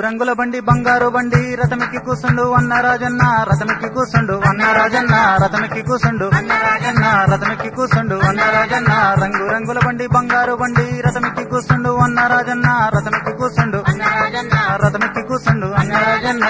రంగుల బండి బంగారు బండి రథమికి కూసుండు అన్న రాజన్న రథమికి కూసుండు అన్న రాజన్న రథమికి కూసుండు అన్న రాజన్న రథమికి కూసుండు అన్న రాజన్న రంగు రంగుల బండి బంగారు బండి రథమికి కూసుండు అన్న రాజన్న రథమికి కూసుండు అన్న రాజన్న రథమికి కూసుండు అన్న రాజన్న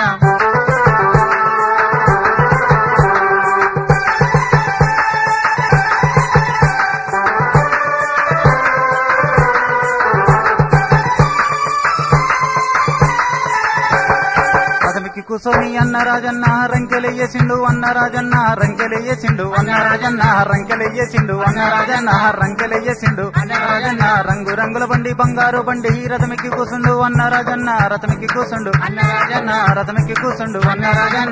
కూసోని అన్న రాజన్న రంకెలయ్యేసిండు అన్న రాజన్న రంకెలయ్యేసిండు అన్న రాజన్న రంకెలయ్యేసిండు అన్న రాజన్న రంకెలయ్యేసిండు అన్న రాజన్న రంగు రంగుల బండి బంగారు బండి రథమికి కూసుండు అన్న రాజన్న రథమికి కూసుండు అన్న రాజన్న రథమికి కూసుండు అన్న రాజన్న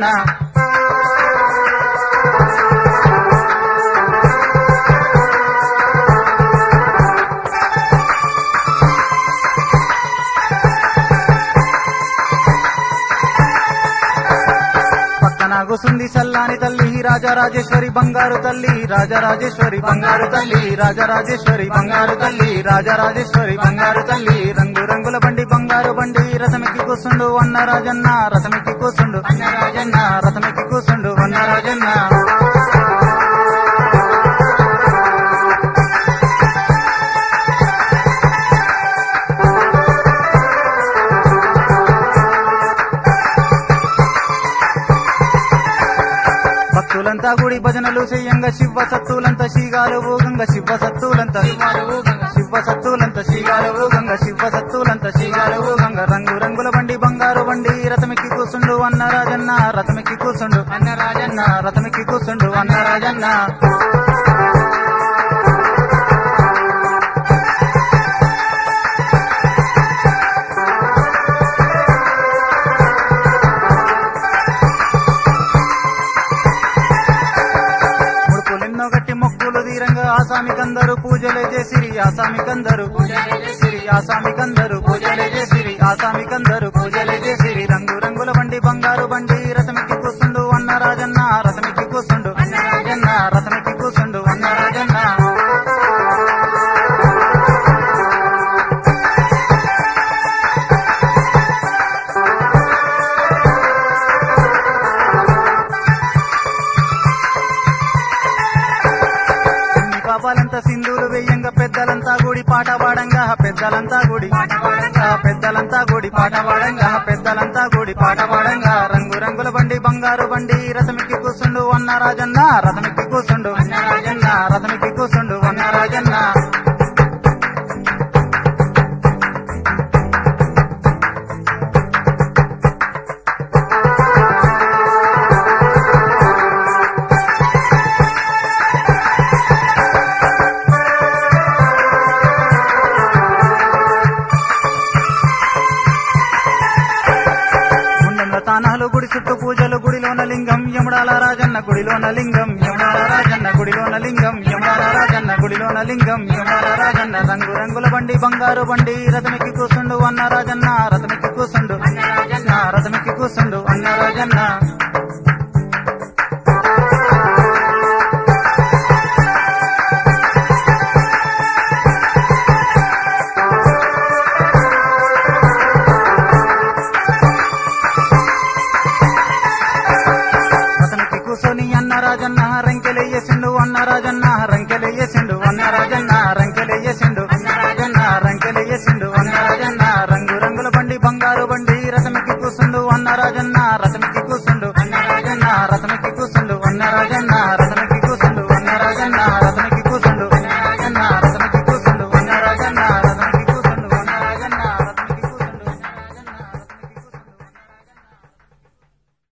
కూసుంది సల్లాని తల్లి రాజరాజేశ్వరి బంగారు తల్లి రాజరాజేశ్వరి బంగారు తల్లి రాజరాజేశ్వరి బంగారు తల్లి రాజరాజేశ్వరి బంగారు తల్లి రంగు రంగుల బండి బంగారు బండి రథమికి కూసుండు అన్న రాజన్న రథమికి కూసుండు అన్న రాజన్న రథమికి కూసుండు అన్న రాజన్న భక్తులంతా గుడి భజనలు చెయ్యంగా శివ సత్తులంతా శీగాలు ఊగంగా శివ సత్తులంతా శివ సత్తులంతా శీగాలు ఊగంగా శివ సత్తులంతా శీగాలు ఊగంగా రంగు రంగుల బండి బంగారు బండి రథమికి కూసుండు అన్న రాజన్న రథమికి కూసుండు అన్న రాజన్న రథమికి కూసుండు అన్న రాజన్న ఆసామికందరు పూజలే చేసిరి ఆసామికందరు పూజలే చేసిరి ఆసామికందరు పూజలే చేసిరి ఆసామికందరు పూజలే చేసిరి రంగు రంగుల బండి బంగారు బండి రథమికి కూసుండు అన్న రాజన్న రథమికి కూసుండు అన్న రాజన్న రథమికి కూసుండు అన్న రాజన్న పాపాలంతా సింధులు వెయ్యంగా పెద్దలంతా గుడి పాట పాడంగా పెద్దలంతా గుడి పాట పాడంగా పెద్దలంతా గుడి పాట పాడంగా పెద్దలంతా గుడి పాట పాడంగా రంగు రంగుల బండి బంగారు బండి రథమికి కూసుండు అన్న రాజన్న రథమికి కూసుండు అన్న రాజన్న రథమికి కూసుండు అన్న రాజన్న తానాలు గుడి చుట్టూ పూజలు గుడిలోన లింగం యముడాల రాజన్న గుడిలోన లింగం యముడాల రాజన్న గుడిలోన లింగం యముడాల రాజన్న గుడిలోన లింగం యముడాల రాజన్న రంగు రంగుల బండి బంగారు బండి రథమికి కూసుండు అన్న రాజన్న రథమికి కూసుండు అన్న రాజన్న రథమికి కూసుండు అన్న రాజన్న రాజన్న రంకెలయ్యేసిండు అన్న రాజన్న రంకెలయ్యేసిండు అన్న రాజన్న రంకెలయ్యేసిండు అన్న రాజన్న రంకెలయ్యేసిండు అన్న రాజన్న రంగు రంగుల బండి బంగారు బండి రథమికి కూసుండు అన్న రాజన్న